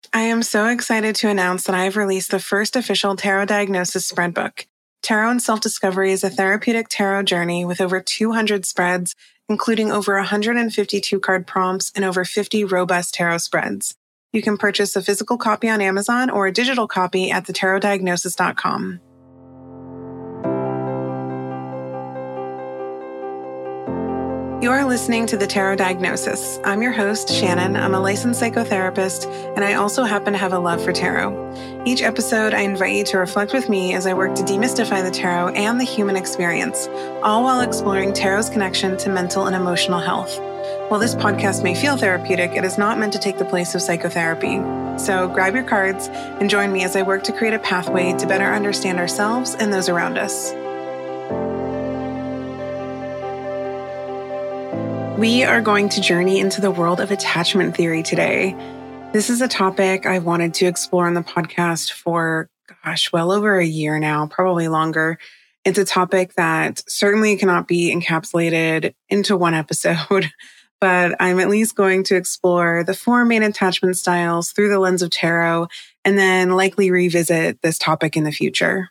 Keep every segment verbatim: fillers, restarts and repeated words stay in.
I am so excited to announce that I have released the first official tarot diagnosis spread book. Tarot and Self-Discovery is a therapeutic tarot journey with over two hundred spreads, including over one hundred fifty-two card prompts and over fifty robust tarot spreads. You can purchase a physical copy on Amazon or a digital copy at the tarot diagnosis dot com. You are listening to The Tarot Diagnosis. I'm your host, Shannon. I'm a licensed psychotherapist, and I also happen to have a love for tarot. Each episode, I invite you to reflect with me as I work to demystify the tarot and the human experience, all while exploring tarot's connection to mental and emotional health. While this podcast may feel therapeutic, it is not meant to take the place of psychotherapy. So grab your cards and join me as I work to create a pathway to better understand ourselves and those around us. We are going to journey into the world of attachment theory today. This is a topic I've wanted to explore on the podcast for, gosh, well over a year now, probably longer. It's a topic that certainly cannot be encapsulated into one episode, but I'm at least going to explore the four main attachment styles through the lens of tarot, and then likely revisit this topic in the future.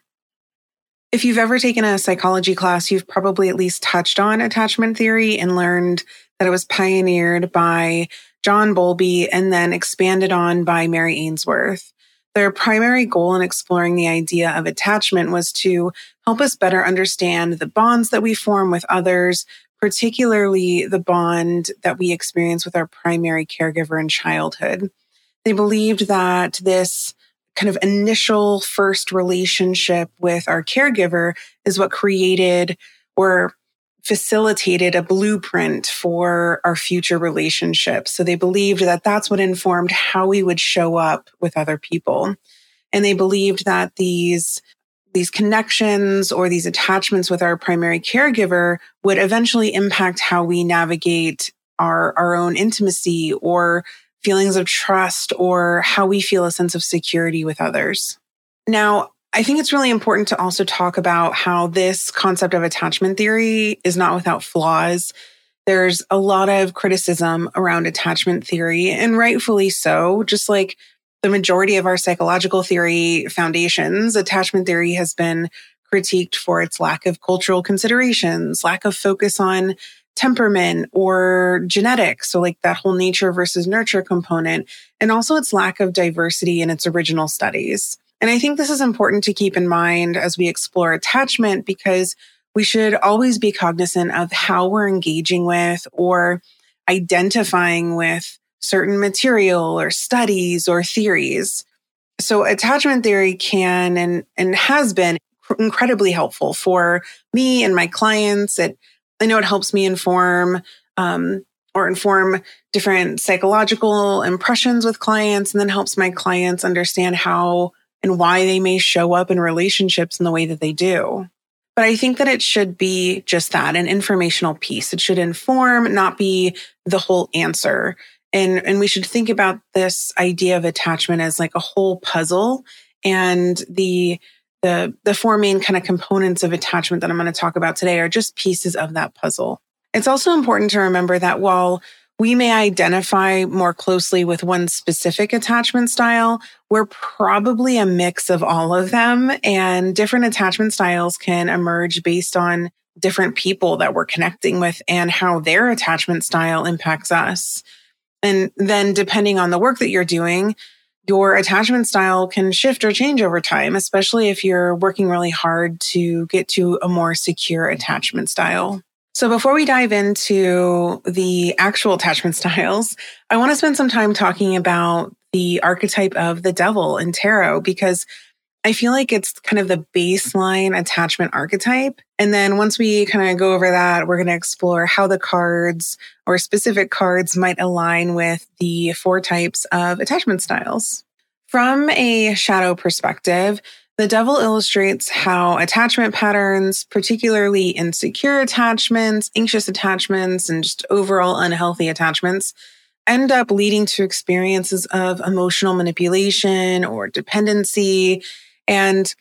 If you've ever taken a psychology class, you've probably at least touched on attachment theory and learned that it was pioneered by John Bowlby and then expanded on by Mary Ainsworth. Their primary goal in exploring the idea of attachment was to help us better understand the bonds that we form with others, particularly the bond that we experience with our primary caregiver in childhood. They believed that this kind of initial first relationship with our caregiver is what created or facilitated a blueprint for our future relationships. So they believed that that's what informed how we would show up with other people. And they believed that these, these connections or these attachments with our primary caregiver would eventually impact how we navigate our, our own intimacy or feelings of trust, or how we feel a sense of security with others. Now, I think it's really important to also talk about how this concept of attachment theory is not without flaws. There's a lot of criticism around attachment theory, and rightfully so. Just like the majority of our psychological theory foundations, attachment theory has been critiqued for its lack of cultural considerations, lack of focus on temperament or genetics, so like that whole nature versus nurture component, and also its lack of diversity in its original studies. And I think this is important to keep in mind as we explore attachment, because we should always be cognizant of how we're engaging with or identifying with certain material or studies or theories. So attachment theory can and, and has been incredibly helpful for me and my clients. It I know it helps me inform um, or inform different psychological impressions with clients, and then helps my clients understand how and why they may show up in relationships in the way that they do. But I think that it should be just that, an informational piece. It should inform, not be the whole answer. And, and we should think about this idea of attachment as like a whole puzzle, and the The, the four main kind of components of attachment that I'm going to talk about today are just pieces of that puzzle. It's also important to remember that while we may identify more closely with one specific attachment style, we're probably a mix of all of them, and different attachment styles can emerge based on different people that we're connecting with and how their attachment style impacts us. And then depending on the work that you're doing, your attachment style can shift or change over time, especially if you're working really hard to get to a more secure attachment style. So before we dive into the actual attachment styles, I want to spend some time talking about the archetype of the devil in tarot, because I feel like it's kind of the baseline attachment archetype. And then once we kind of go over that, we're going to explore how the cards or specific cards might align with the four types of attachment styles. From a shadow perspective, the devil illustrates how attachment patterns, particularly insecure attachments, anxious attachments, and just overall unhealthy attachments, end up leading to experiences of emotional manipulation or dependency, and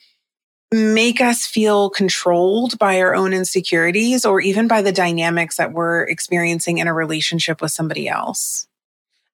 make us feel controlled by our own insecurities or even by the dynamics that we're experiencing in a relationship with somebody else.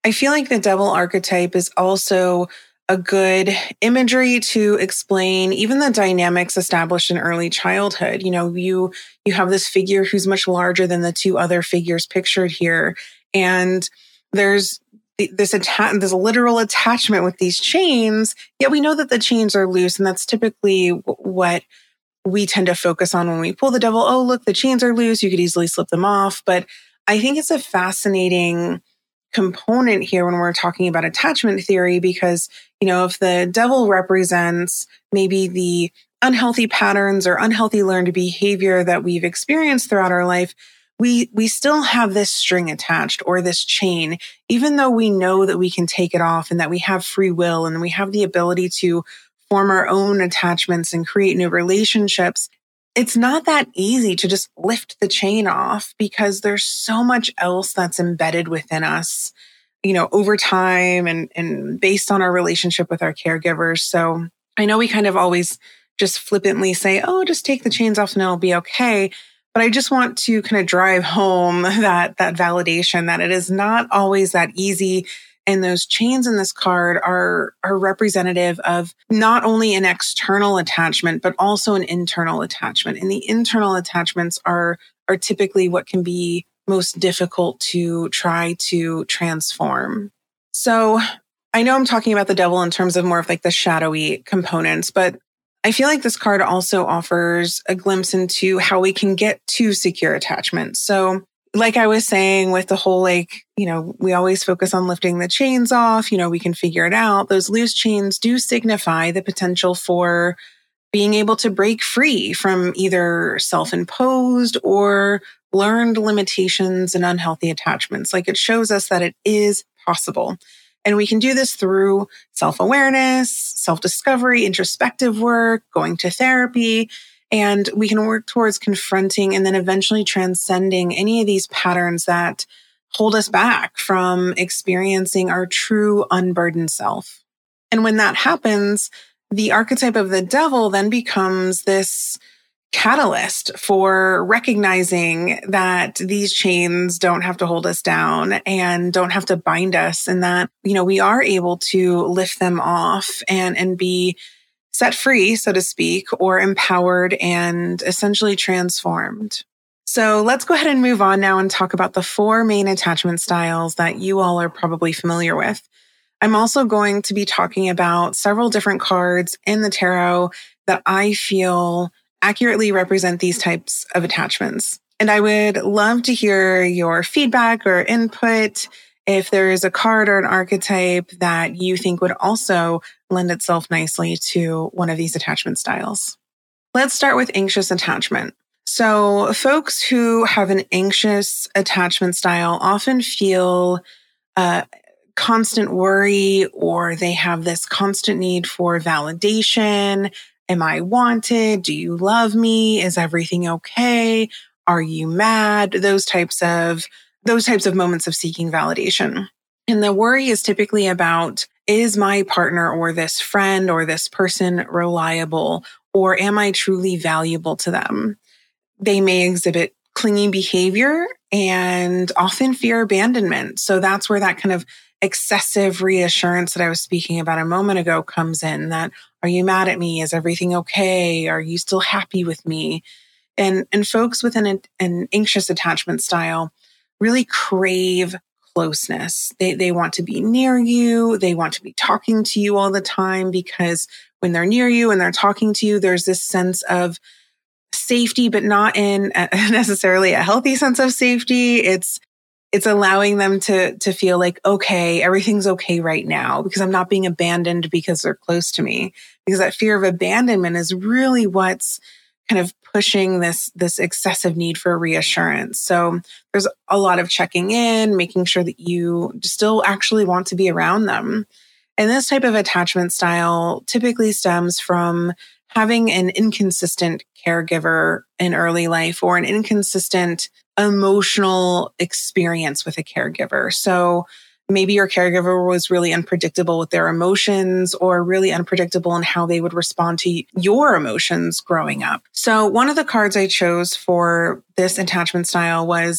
I feel like the devil archetype is also a good imagery to explain even the dynamics established in early childhood. You know, you you have this figure who's much larger than the two other figures pictured here, and there's this atta- this literal attachment with these chains. Yet we know that the chains are loose, and that's typically what we tend to focus on when we pull the devil. Oh, look, the chains are loose. You could easily slip them off. But I think it's a fascinating component here when we're talking about attachment theory, because, you know, if the devil represents maybe the unhealthy patterns or unhealthy learned behavior that we've experienced throughout our life, we we still have this string attached or this chain, even though we know that we can take it off and that we have free will and we have the ability to form our own attachments and create new relationships. It's not that easy to just lift the chain off because there's so much else that's embedded within us, you know, over time and, and based on our relationship with our caregivers. So I know we kind of always just flippantly say, oh, just take the chains off and it'll be okay. But I just want to kind of drive home that, that validation that it is not always that easy. And those chains in this card are, are representative of not only an external attachment, but also an internal attachment. And the internal attachments are, are typically what can be most difficult to try to transform. So I know I'm talking about the devil in terms of more of like the shadowy components, but I feel like this card also offers a glimpse into how we can get to secure attachment. So like I was saying with the whole, like, you know, we always focus on lifting the chains off, you know, we can figure it out. Those loose chains do signify the potential for being able to break free from either self-imposed or learned limitations and unhealthy attachments. Like it shows us that it is possible. And we can do this through self-awareness, self-discovery, introspective work, going to therapy. And we can work towards confronting and then eventually transcending any of these patterns that hold us back from experiencing our true unburdened self. And when that happens, the archetype of the devil then becomes this catalyst for recognizing that these chains don't have to hold us down and don't have to bind us, and that, you know, we are able to lift them off and, and be set free, so to speak, or empowered and essentially transformed. So let's go ahead and move on now and talk about the four main attachment styles that you all are probably familiar with. I'm also going to be talking about several different cards in the tarot that I feel accurately represent these types of attachments. And I would love to hear your feedback or input if there is a card or an archetype that you think would also lend itself nicely to one of these attachment styles. Let's start with anxious attachment. So folks who have an anxious attachment style often feel uh, constant worry, or they have this constant need for validation. Am I wanted? Do you love me? Is everything okay? Are you mad? Those types of those types of moments of seeking validation. And the worry is typically about, is my partner or this friend or this person reliable, or am I truly valuable to them? They may exhibit clingy behavior and often fear abandonment. So that's where that kind of excessive reassurance that I was speaking about a moment ago comes in. That, are you mad at me? Is everything okay? Are you still happy with me? And, and folks with an, an anxious attachment style really crave closeness. They, they want to be near you. They want to be talking to you all the time, because when they're near you and they're talking to you, there's this sense of safety, but not in a, necessarily a healthy sense of safety. It's It's allowing them to, to feel like, okay, everything's okay right now because I'm not being abandoned because they're close to me. Because that fear of abandonment is really what's kind of pushing this, this excessive need for reassurance. So there's a lot of checking in, making sure that you still actually want to be around them. And this type of attachment style typically stems from having an inconsistent caregiver in early life, or an inconsistent emotional experience with a caregiver. So maybe your caregiver was really unpredictable with their emotions, or really unpredictable in how they would respond to your emotions growing up. So one of the cards I chose for this attachment style was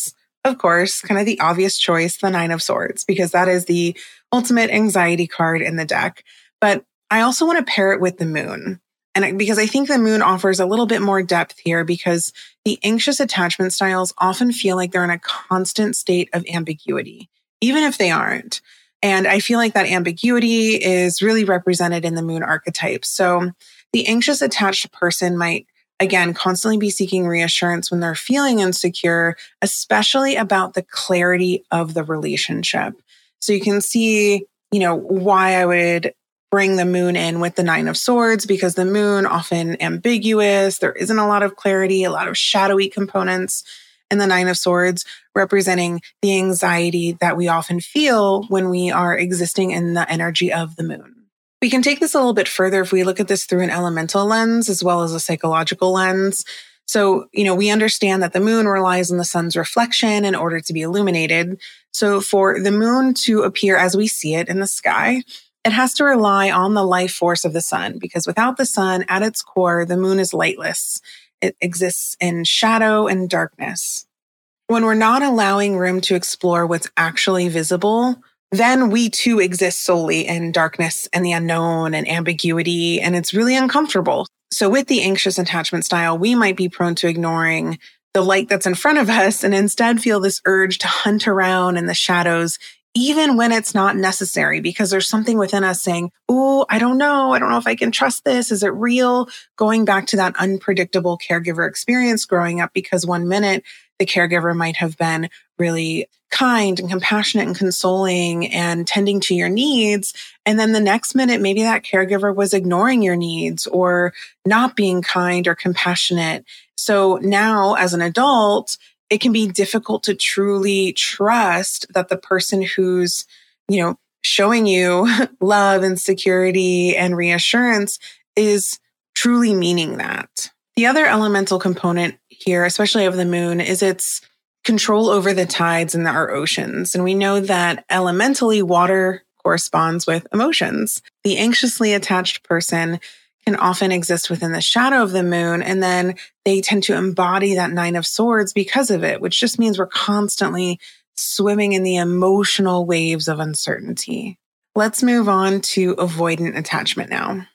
of course, kind of the obvious choice, the Nine of Swords, because that is the ultimate anxiety card in the deck. But I also want to pair it with the moon. And because I think the moon offers a little bit more depth here, because the anxious attachment styles often feel like they're in a constant state of ambiguity, even if they aren't. And I feel like that ambiguity is really represented in the moon archetype. So the anxious attached person might, again, constantly be seeking reassurance when they're feeling insecure, especially about the clarity of the relationship. So you can see, you know, why I would bring the moon in with the Nine of Swords, because the moon often ambiguous. There isn't a lot of clarity, a lot of shadowy components. And the Nine of Swords representing the anxiety that we often feel when we are existing in the energy of the moon. We can take this a little bit further if we look at this through an elemental lens as well as a psychological lens. So, you know, we understand that the moon relies on the sun's reflection in order to be illuminated. So for the moon to appear as we see it in the sky, it has to rely on the life force of the sun, because without the sun at its core, the moon is lightless. It exists in shadow and darkness. When we're not allowing room to explore what's actually visible, then we too exist solely in darkness and the unknown and ambiguity, and it's really uncomfortable. So with the anxious attachment style, we might be prone to ignoring the light that's in front of us and instead feel this urge to hunt around in the shadows, even when it's not necessary, because there's something within us saying, oh, I don't know. I don't know if I can trust this. Is it real? Going back to that unpredictable caregiver experience growing up, because one minute the caregiver might have been really kind and compassionate and consoling and tending to your needs. And then the next minute, maybe that caregiver was ignoring your needs or not being kind or compassionate. So now as an adult, it can be difficult to truly trust that the person who's, you know, showing you love and security and reassurance is truly meaning that. The other elemental component here, especially of the moon, is its control over the tides in our oceans. And we know that elementally water corresponds with emotions. The anxiously attached person can often exist within the shadow of the moon, and then they tend to embody that Nine of Swords because of it, which just means we're constantly swimming in the emotional waves of uncertainty. Let's move on to avoidant attachment now.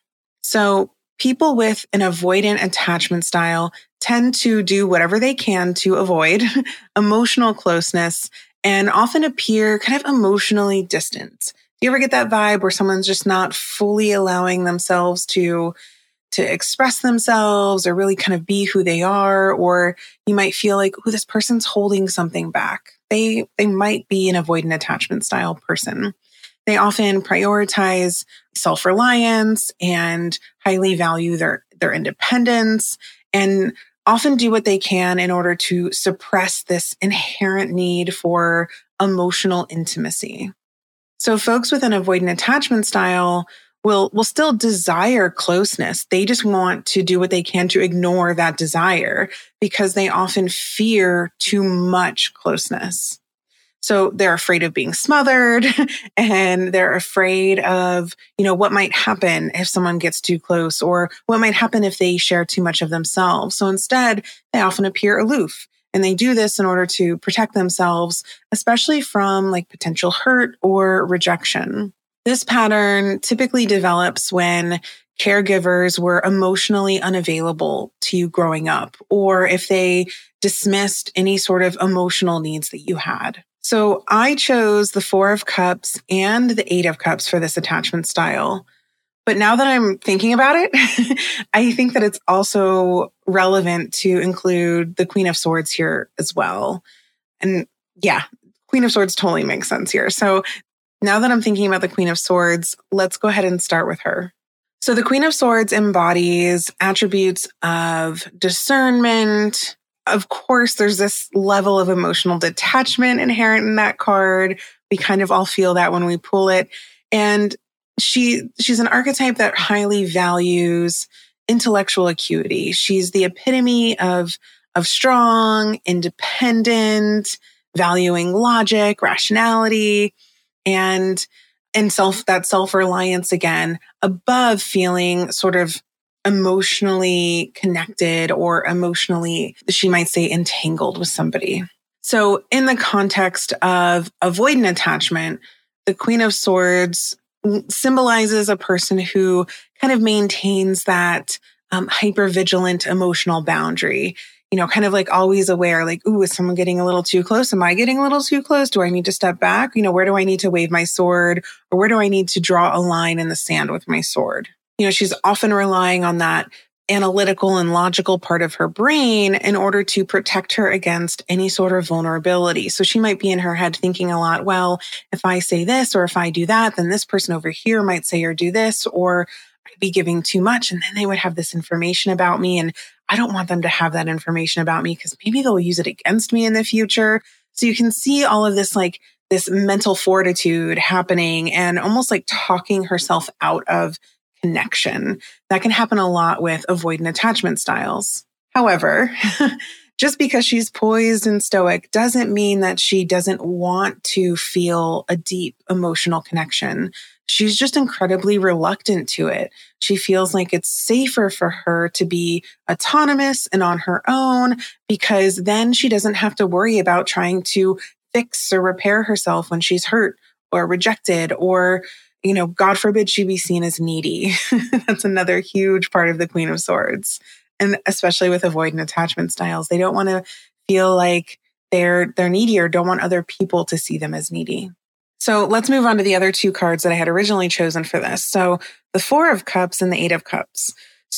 So people with an avoidant attachment style tend to do whatever they can to avoid emotional closeness and often appear kind of emotionally distant. Do you ever get that vibe where someone's just not fully allowing themselves to, to express themselves or really kind of be who they are? Or you might feel like, oh, this person's holding something back. They, they might be an avoidant attachment style person. They often prioritize self-reliance and highly value their, their independence and often do what they can in order to suppress this inherent need for emotional intimacy. So folks with an avoidant attachment style will, will still desire closeness. They just want to do what they can to ignore that desire because they often fear too much closeness. So they're afraid of being smothered and they're afraid of, you know, what might happen if someone gets too close or what might happen if they share too much of themselves. So instead, they often appear aloof. And they do this in order to protect themselves, especially from like potential hurt or rejection. This pattern typically develops when caregivers were emotionally unavailable to you growing up, or if they dismissed any sort of emotional needs that you had. So I chose the Four of Cups and the Eight of Cups for this attachment style. But now that I'm thinking about it, I think that it's also relevant to include the Queen of Swords here as well. And yeah, Queen of Swords totally makes sense here. So now that I'm thinking about the Queen of Swords, let's go ahead and start with her. So the Queen of Swords embodies attributes of discernment. Of course, there's this level of emotional detachment inherent in that card. We kind of all feel that when we pull it. And She she's an archetype that highly values intellectual acuity. She's the epitome of, of strong, independent, valuing logic, rationality, and, and self, that self-reliance again, above feeling sort of emotionally connected or emotionally, she might say, entangled with somebody. So in the context of avoidant attachment, the Queen of Swords symbolizes a person who kind of maintains that um, hypervigilant emotional boundary, you know, kind of like always aware, like, ooh, is someone getting a little too close? Am I getting a little too close? Do I need to step back? You know, where do I need to wave my sword? Or where do I need to draw a line in the sand with my sword? You know, she's often relying on that analytical and logical part of her brain in order to protect her against any sort of vulnerability. So she might be in her head thinking a lot, well, if I say this or if I do that, then this person over here might say or do this, or I'd be giving too much and then they would have this information about me. And I don't want them to have that information about me because maybe they'll use it against me in the future. So you can see all of this, like this mental fortitude happening and almost like talking herself out of connection. That can happen a lot with avoidant attachment styles. However, just because she's poised and stoic doesn't mean that she doesn't want to feel a deep emotional connection. She's just incredibly reluctant to it. She feels like it's safer for her to be autonomous and on her own because then she doesn't have to worry about trying to fix or repair herself when she's hurt or rejected or, you know, God forbid she be seen as needy. That's another huge part of the Queen of Swords. And especially with avoidant attachment styles, they don't want to feel like they're they're needy or don't want other people to see them as needy. So let's move on to the other two cards that I had originally chosen for this. So the Four of Cups and the Eight of Cups.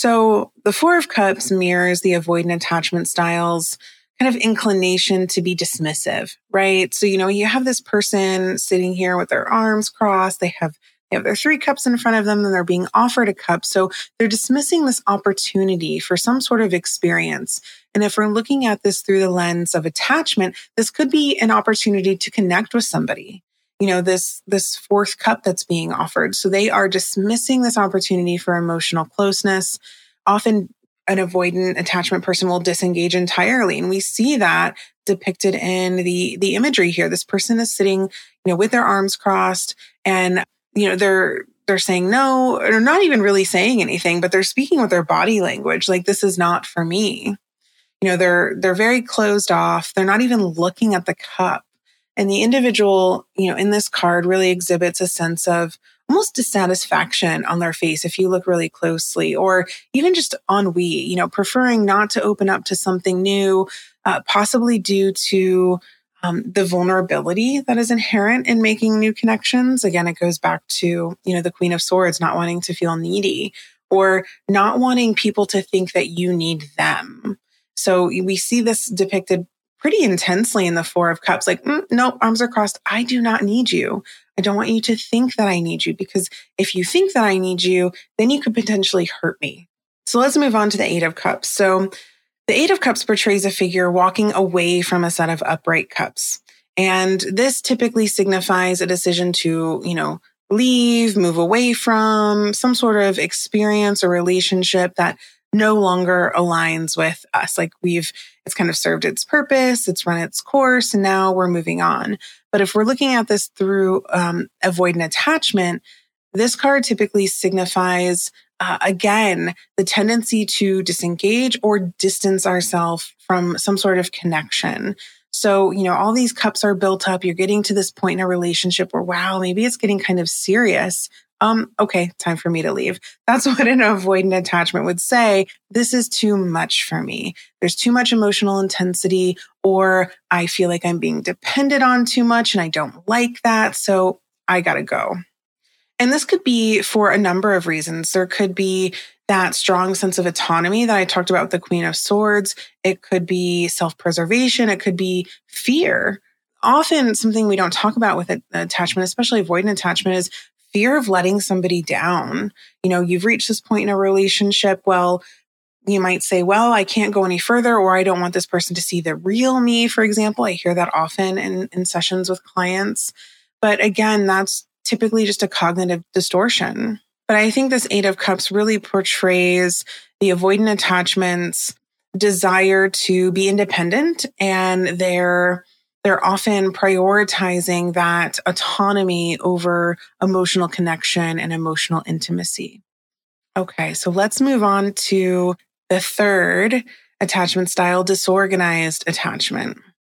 So the Four of Cups mirrors the avoidant attachment styles kind of inclination to be dismissive, right? So, you know, you have this person sitting here with their arms crossed. They have They have their three cups in front of them and they're being offered a cup. So they're dismissing this opportunity for some sort of experience. And if we're looking at this through the lens of attachment, this could be an opportunity to connect with somebody. You know, this, this fourth cup that's being offered. So they are dismissing this opportunity for emotional closeness. Often an avoidant attachment person will disengage entirely. And we see that depicted in the, the imagery here. This person is sitting, you know, with their arms crossed and you know, they're, they're saying no, or not even really saying anything, but they're speaking with their body language. Like, this is not for me. You know, they're, they're very closed off. They're not even looking at the cup. And the individual, you know, in this card really exhibits a sense of almost dissatisfaction on their face if you look really closely, or even just ennui, you know, preferring not to open up to something new, uh, possibly due to Um, the vulnerability that is inherent in making new connections. Again, it goes back to, you know, the Queen of Swords not wanting to feel needy or not wanting people to think that you need them. So we see this depicted pretty intensely in the Four of Cups, like, mm, nope, arms are crossed. I do not need you. I don't want you to think that I need you, because if you think that I need you, then you could potentially hurt me. So let's move on to the Eight of Cups. So the Eight of Cups portrays a figure walking away from a set of upright cups. And this typically signifies a decision to, you know, leave, move away from some sort of experience or relationship that no longer aligns with us. Like we've, it's kind of served its purpose, it's run its course, and now we're moving on. But if we're looking at this through um, avoidant attachment, this card typically signifies Uh, again, the tendency to disengage or distance ourselves from some sort of connection. So, you know, all these cups are built up. You're getting to this point in a relationship where, wow, maybe it's getting kind of serious. Um, okay, time for me to leave. That's what an avoidant attachment would say. This is too much for me. There's too much emotional intensity, or I feel like I'm being dependent on too much and I don't like that. So I gotta go. And this could be for a number of reasons. There could be that strong sense of autonomy that I talked about with the Queen of Swords. It could be self-preservation. It could be fear. Often something we don't talk about with attachment, especially avoidant attachment, is fear of letting somebody down. You know, you've reached this point in a relationship. Well, you might say, well, I can't go any further, or I don't want this person to see the real me, for example. I hear that often in, in sessions with clients. But again, that's typically just a cognitive distortion. But I think this Eight of Cups really portrays the avoidant attachment's desire to be independent, and they're they're often prioritizing that autonomy over emotional connection and emotional intimacy. Okay, so let's move on to the third attachment style, disorganized attachment.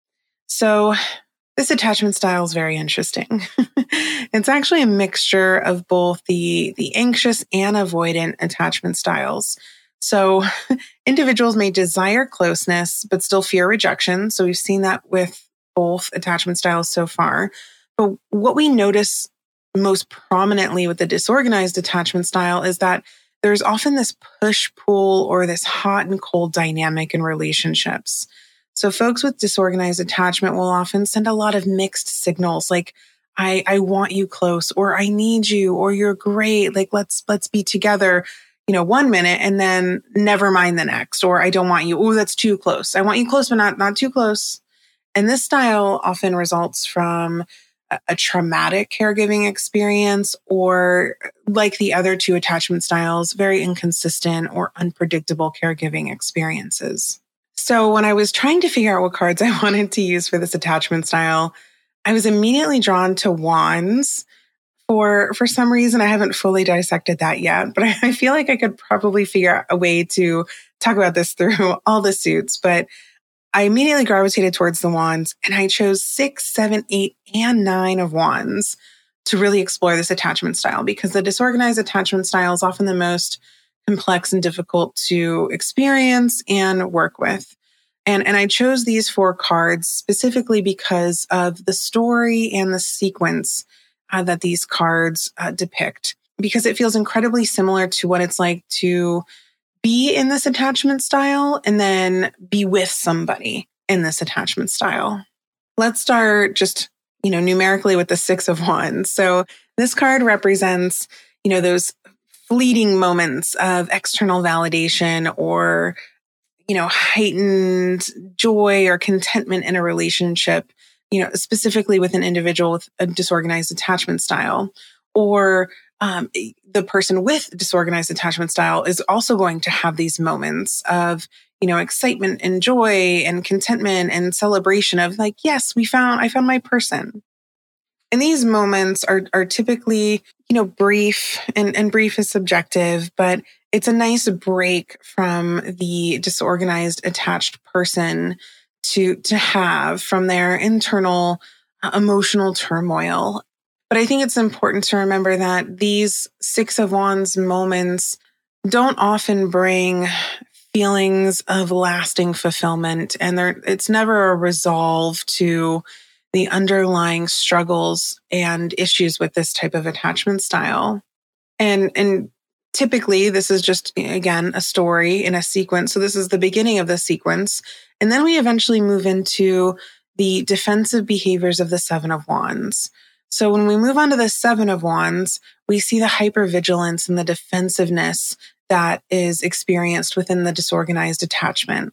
So this attachment style is very interesting. It's actually a mixture of both the, the anxious and avoidant attachment styles. So individuals may desire closeness, but still fear rejection. So we've seen that with both attachment styles so far. But what we notice most prominently with the disorganized attachment style is that there's often this push-pull or this hot and cold dynamic in relationships. So folks with disorganized attachment will often send a lot of mixed signals like, I, I want you close, or I need you, or you're great. Like, let's, let's be together, you know, one minute and then never mind the next, or I don't want you. Oh, that's too close. I want you close, but not, not too close. And this style often results from a, a traumatic caregiving experience, or like the other two attachment styles, very inconsistent or unpredictable caregiving experiences. So when I was trying to figure out what cards I wanted to use for this attachment style, I was immediately drawn to wands. For, for some reason, I haven't fully dissected that yet, but I, I feel like I could probably figure out a way to talk about this through all the suits. But I immediately gravitated towards the wands, and I chose six, seven, eight, and nine of wands to really explore this attachment style, because the disorganized attachment style is often the most complex and difficult to experience and work with. And, and I chose these four cards specifically because of the story and the sequence uh, that these cards uh, depict, because it feels incredibly similar to what it's like to be in this attachment style and then be with somebody in this attachment style. Let's start just, you know, numerically with the Six of Wands. So this card represents, you know, those fleeting moments of external validation or, you know, heightened joy or contentment in a relationship, you know, specifically with an individual with a disorganized attachment style, or um, the person with disorganized attachment style is also going to have these moments of, you know, excitement and joy and contentment and celebration of like, yes, we found, I found my person. And these moments are are typically, you know, brief, and, and brief is subjective, but it's a nice break from the disorganized attached person to, to have from their internal uh, emotional turmoil. But I think it's important to remember that these Six of Wands moments don't often bring feelings of lasting fulfillment, and they're, it's never a resolve to the underlying struggles and issues with this type of attachment style. And, and typically this is just, again, a story in a sequence. So this is the beginning of the sequence. And then we eventually move into the defensive behaviors of the Seven of Wands. So when we move on to the Seven of Wands, we see the hypervigilance and the defensiveness that is experienced within the disorganized attachment.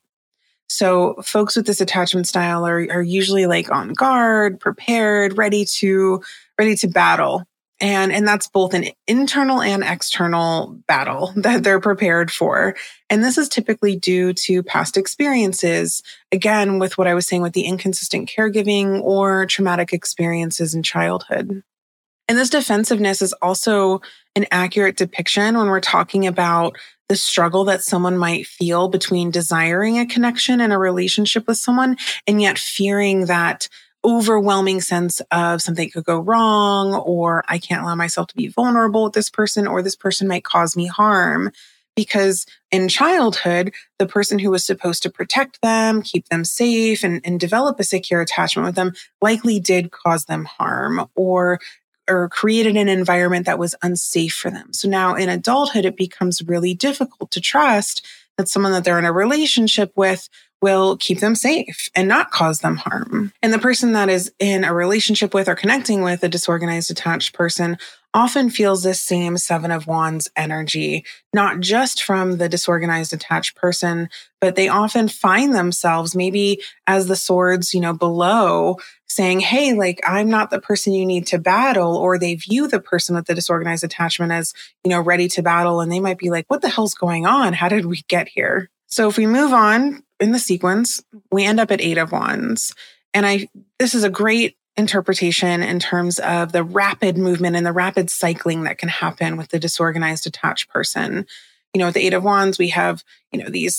So folks with this attachment style are, are usually like on guard, prepared, ready to, ready to battle. And, and that's both an internal and external battle that they're prepared for. And this is typically due to past experiences, again, with what I was saying with the inconsistent caregiving or traumatic experiences in childhood. And this defensiveness is also an accurate depiction when we're talking about the struggle that someone might feel between desiring a connection and a relationship with someone and yet fearing that overwhelming sense of something could go wrong, or I can't allow myself to be vulnerable with this person, or this person might cause me harm. Because in childhood, the person who was supposed to protect them, keep them safe, and, and develop a secure attachment with them likely did cause them harm, or or created an environment that was unsafe for them. So now in adulthood, it becomes really difficult to trust that someone that they're in a relationship with will keep them safe and not cause them harm. And the person that is in a relationship with or connecting with a disorganized attached person often feels this same Seven of Wands energy, not just from the disorganized attached person, but they often find themselves maybe as the swords, you know, below saying, hey, like, I'm not the person you need to battle, or they view the person with the disorganized attachment as, you know, ready to battle. And they might be like, what the hell's going on? How did we get here? So if we move on in the sequence, we end up at Eight of Wands. And I, this is a great interpretation in terms of the rapid movement and the rapid cycling that can happen with the disorganized attached person. You know, with the Eight of Wands, we have, you know, these,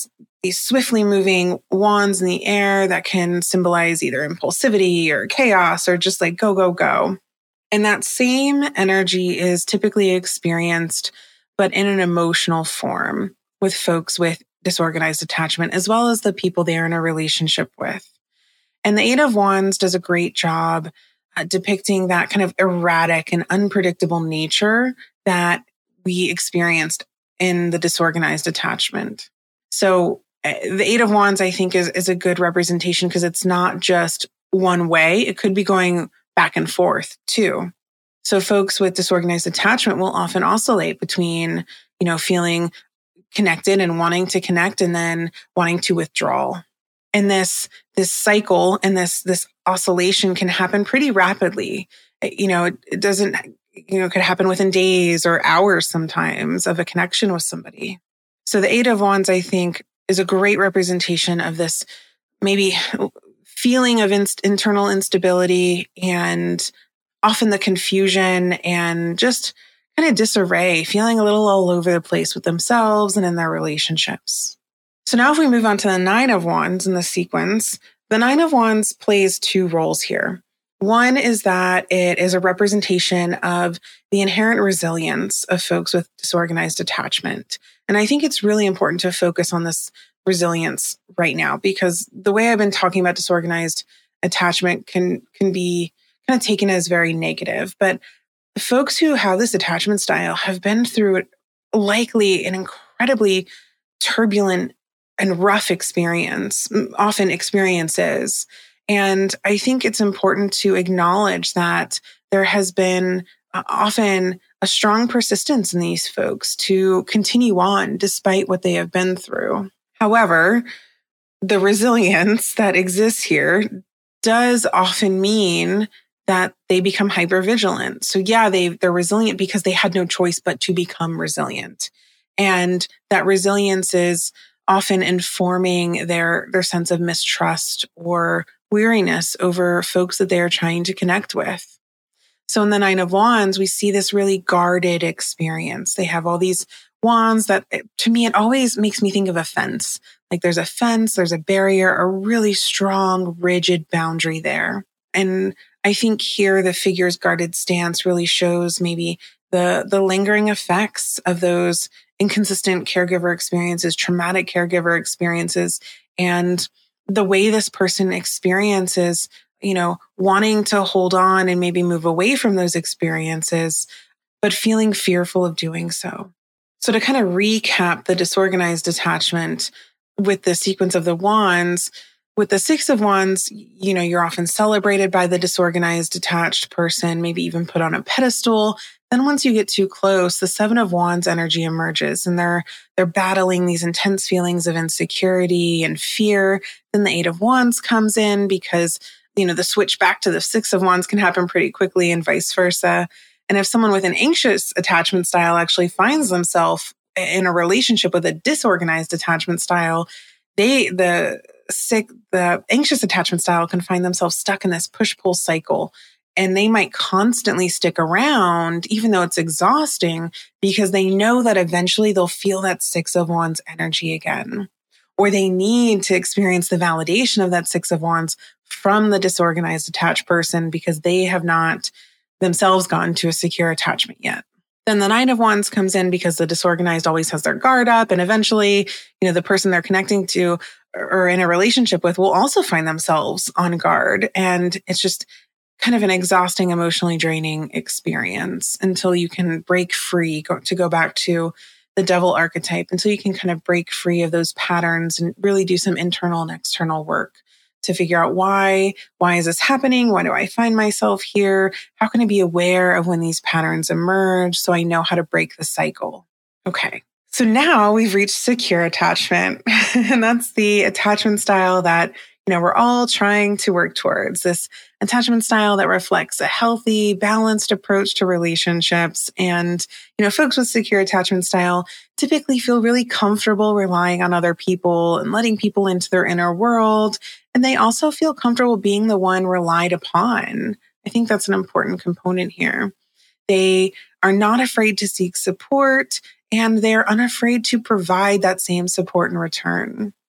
these swiftly moving wands in the air that can symbolize either impulsivity or chaos or just like go, go, go. And that same energy is typically experienced, but in an emotional form with folks with disorganized attachment, as well as the people they are in a relationship with. And the Eight of Wands does a great job uh, depicting that kind of erratic and unpredictable nature that we experienced in the disorganized attachment. So uh, the Eight of Wands, I think, is, is a good representation because it's not just one way. It could be going back and forth too. So folks with disorganized attachment will often oscillate between, you know, feeling connected and wanting to connect and then wanting to withdraw. And this, this cycle and this, this oscillation can happen pretty rapidly. You know, it, it doesn't, you know, it could happen within days or hours sometimes of a connection with somebody. So the Eight of Wands, I think, is a great representation of this maybe feeling of inst- internal instability and often the confusion and just kind of disarray, feeling a little all over the place with themselves and in their relationships. So now if we move on to the Nine of Wands in the sequence, the Nine of Wands plays two roles here. One is that it is a representation of the inherent resilience of folks with disorganized attachment. And I think it's really important to focus on this resilience right now, because the way I've been talking about disorganized attachment can, can be kind of taken as very negative. But folks who have this attachment style have been through likely an incredibly turbulent and rough experience, often experiences. And I think it's important to acknowledge that there has been uh, often a strong persistence in these folks to continue on despite what they have been through. However, the resilience that exists here does often mean that they become hypervigilant. So yeah, they, they're resilient because they had no choice but to become resilient. And that resilience is often informing their, their sense of mistrust or weariness over folks that they are trying to connect with. So in the Nine of Wands, we see this really guarded experience. They have all these wands that, to me, it always makes me think of a fence. Like there's a fence, there's a barrier, a really strong, rigid boundary there. And I think here the figure's guarded stance really shows maybe the, the lingering effects of those inconsistent caregiver experiences, traumatic caregiver experiences, and the way this person experiences, you know, wanting to hold on and maybe move away from those experiences, but feeling fearful of doing so. So to kind of recap the disorganized attachment with the sequence of the wands, with the Six of Wands, you know, you're often celebrated by the disorganized attached person, maybe even put on a pedestal. Then once you get too close, the Seven of Wands energy emerges and they're, they're battling these intense feelings of insecurity and fear. Then the Eight of Wands comes in because, you know, the switch back to the Six of Wands can happen pretty quickly and vice versa. And if someone with an anxious attachment style actually finds themselves in a relationship with a disorganized attachment style, they, the sick, the anxious attachment style can find themselves stuck in this push-pull cycle. And they might constantly stick around, even though it's exhausting, because they know that eventually they'll feel that Six of Wands energy again. Or they need to experience the validation of that Six of Wands from the disorganized attached person because they have not themselves gotten to a secure attachment yet. Then the Nine of Wands comes in because the disorganized always has their guard up. And eventually, you know, the person they're connecting to or in a relationship with will also find themselves on guard. And it's just kind of an exhausting, emotionally draining experience until you can break free, go, to go back to the devil archetype, until you can kind of break free of those patterns and really do some internal and external work to figure out why, why is this happening? Why do I find myself here? How can I be aware of when these patterns emerge so I know how to break the cycle? Okay. So now we've reached secure attachment, and that's the attachment style that, you know, we're all trying to work towards, this attachment style that reflects a healthy, balanced approach to relationships. And, you know, folks with secure attachment style typically feel really comfortable relying on other people and letting people into their inner world. And they also feel comfortable being the one relied upon. I think that's an important component here. They are not afraid to seek support, and they're unafraid to provide that same support in return.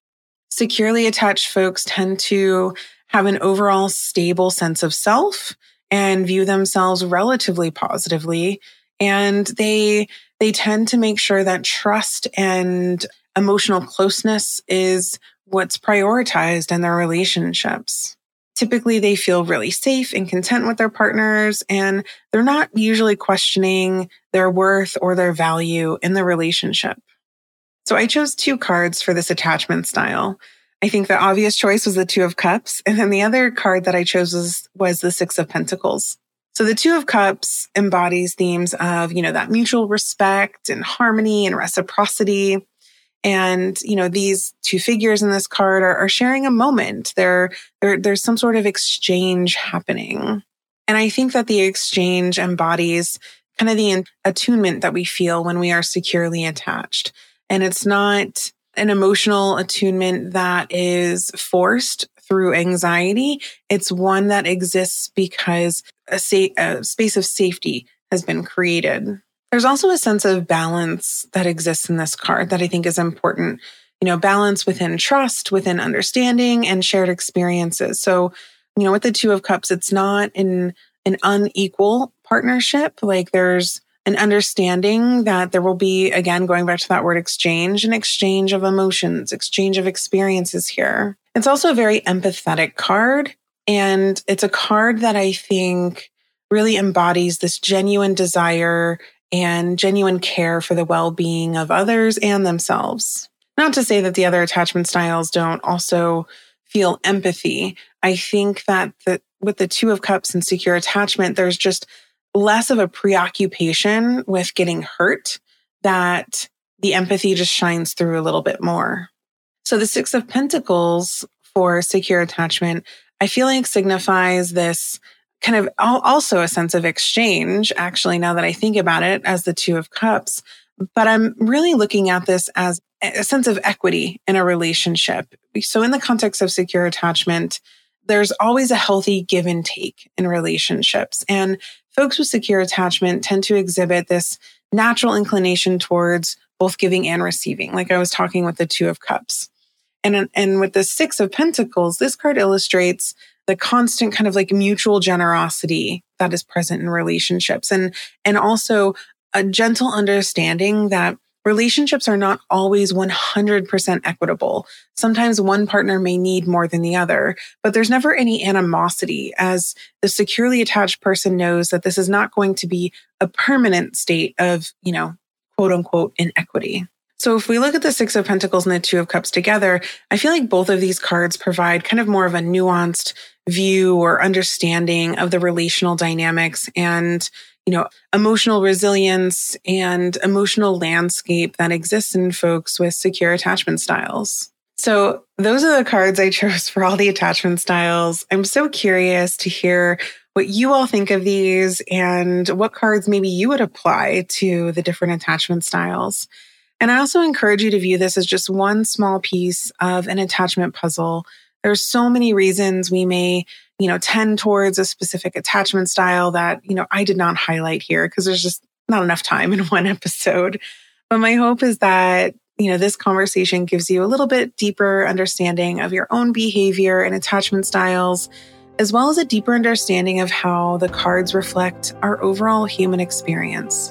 Securely attached folks tend to have an overall stable sense of self and view themselves relatively positively. And they, they tend to make sure that trust and emotional closeness is what's prioritized in their relationships. Typically, they feel really safe and content with their partners, and they're not usually questioning their worth or their value in the relationship. So I chose two cards for this attachment style. I think the obvious choice was the Two of Cups, and then the other card that I chose was, was the Six of Pentacles. So the Two of Cups embodies themes of, you know, that mutual respect and harmony and reciprocity. And, you know, these two figures in this card are, are sharing a moment. There, there, there's some sort of exchange happening. And I think that the exchange embodies kind of the attunement that we feel when we are securely attached. And it's not an emotional attunement that is forced through anxiety. It's one that exists because a, sa- a space of safety has been created. There's also a sense of balance that exists in this card that I think is important. You know, balance within trust, within understanding, and shared experiences. So, you know, with the Two of Cups, it's not in an unequal partnership. Like there's an understanding that there will be, again, going back to that word exchange, an exchange of emotions, exchange of experiences here. It's also a very empathetic card. And it's a card that I think really embodies this genuine desire and genuine care for the well-being of others and themselves. Not to say that the other attachment styles don't also feel empathy. I think that the, with the Two of Cups and secure attachment, there's just less of a preoccupation with getting hurt, that the empathy just shines through a little bit more. So the Six of Pentacles for secure attachment, I feel like signifies this kind of also a sense of exchange, actually, now that I think about it, as the Two of Cups. But I'm really looking at this as a sense of equity in a relationship. So in the context of secure attachment, there's always a healthy give and take in relationships. And folks with secure attachment tend to exhibit this natural inclination towards both giving and receiving, like I was talking with the Two of Cups. And, and with the Six of Pentacles, this card illustrates the constant kind of like mutual generosity that is present in relationships, and, and also a gentle understanding that relationships are not always one hundred percent equitable. Sometimes one partner may need more than the other, but there's never any animosity, as the securely attached person knows that this is not going to be a permanent state of, you know, quote unquote, inequity. So if we look at the Six of Pentacles and the Two of Cups together, I feel like both of these cards provide kind of more of a nuanced view or understanding of the relational dynamics and, you know, emotional resilience and emotional landscape that exists in folks with secure attachment styles. So those are the cards I chose for all the attachment styles. I'm so curious to hear what you all think of these and what cards maybe you would apply to the different attachment styles. And I also encourage you to view this as just one small piece of an attachment puzzle. There's so many reasons we may, you know, tend towards a specific attachment style that, you know, I did not highlight here because there's just not enough time in one episode. But my hope is that, you know, this conversation gives you a little bit deeper understanding of your own behavior and attachment styles, as well as a deeper understanding of how the cards reflect our overall human experience.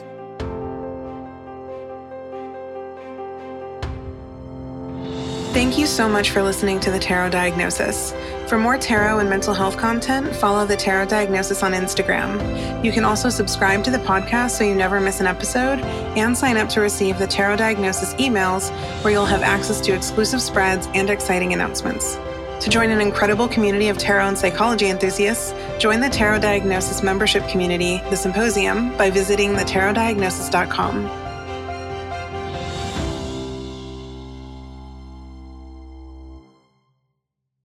Thank you so much for listening to The Tarot Diagnosis. For more tarot and mental health content, follow The Tarot Diagnosis on Instagram. You can also subscribe to the podcast so you never miss an episode, and sign up to receive the Tarot Diagnosis emails, where you'll have access to exclusive spreads and exciting announcements. To join an incredible community of tarot and psychology enthusiasts, join the Tarot Diagnosis membership community, The Symposium, by visiting the tarot diagnosis dot com.